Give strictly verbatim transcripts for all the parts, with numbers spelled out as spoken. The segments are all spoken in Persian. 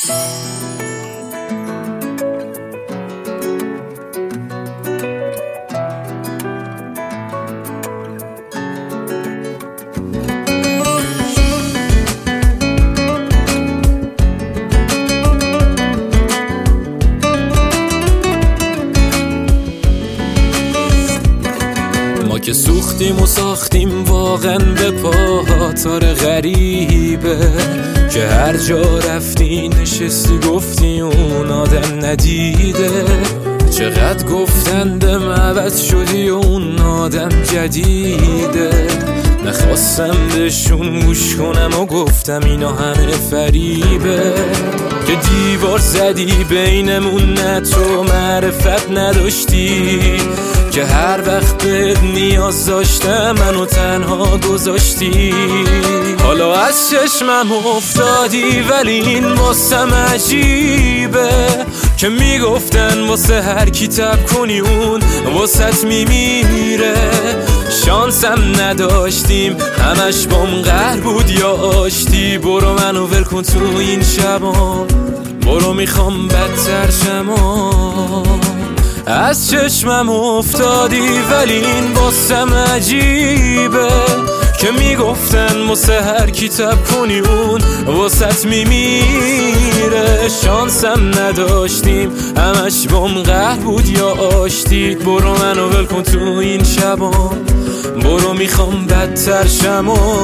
ما که سوختیم و ساختیم واقعا به پاتار غریبه که هر جا رفتی نشستی گفتی اون آدم ندیده. چقدر گفتندم عوض شدی و اون آدم جدیده. نخواستم بهشون گوش کنم و گفتم اینا همه فریبه که دیوار زدی بینمون، نه تو معرفت نداشتی که هر وقت بهت نیاز داشتم منو تنها گذاشتی. حالا از چشمم افتادی ولی این واسم عجیبه که میگفتن واسه هر کی تب کنی اون واسط میمیره. شانسم نداشتیم همش بام قهر بود یا آشتی. برو منو ول کن تو این شبا، برو میخوام بدتر شما. از چشمم افتادی ولی این واسم عجیبه که میگفتن واسه هر کی تب کنی اون واسط میمیره. شانسم نداشتیم همش بام قهر بود یا آشتی. برو منو ول کن تو این شبا، برو میخوام بدتر شما.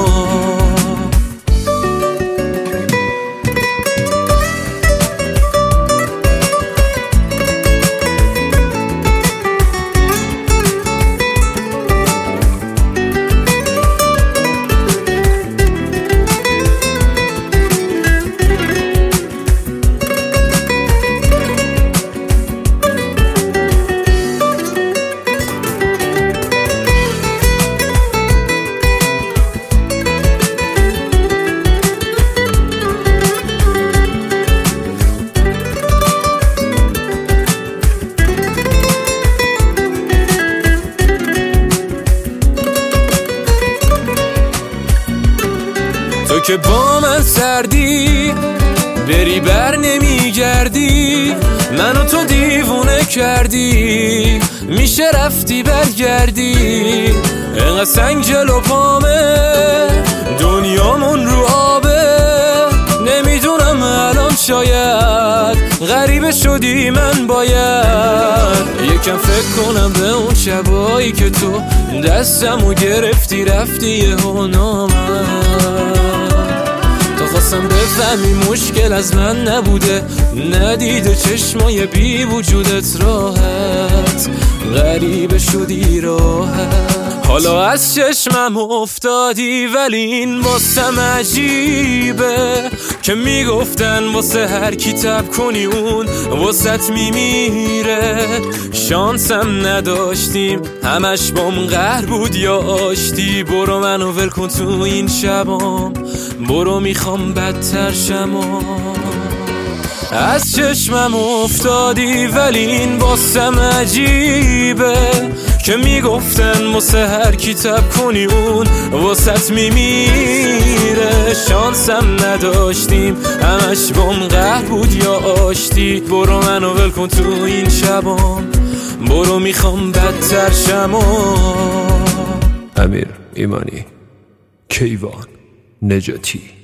تو که با من سردی بری بر نمیگردی، منو تو دیوونه کردی، میشه رفتی برگردی. اینقدر سنگ جلو پامه دنیامون رو آبه، نمیدونم الان شاید غریبه شدی من باید یکم فکر کنم به اون شبایی که تو دستمو گرفتی رفتی یهو نامد. خواستم بفهمی مشکل از من نبوده، ندیده چشمای بی وجودت راحت غریبه شدی راحت. حالا از چشمم افتادی ولی این واسم عجیبه که میگفتن واسه هر کی تب کنی اون واسط میمیره. شانسم نداشتیم همش بام قهر بود یا آشتی. برو منو ول کن تو این شبام، برو میخوام بدتر شما. از چشمم افتادی ولی این واسم عجیبه که میگفتن واسه هر کی تب کنی اون واسط میمیره. شانسم نداشتیم همش بام قهر بود یا آشتی. برو منو ول کن تو این شبام، برو میخوام بدتر شما. امیر ایمانی، کیوان نجاتی.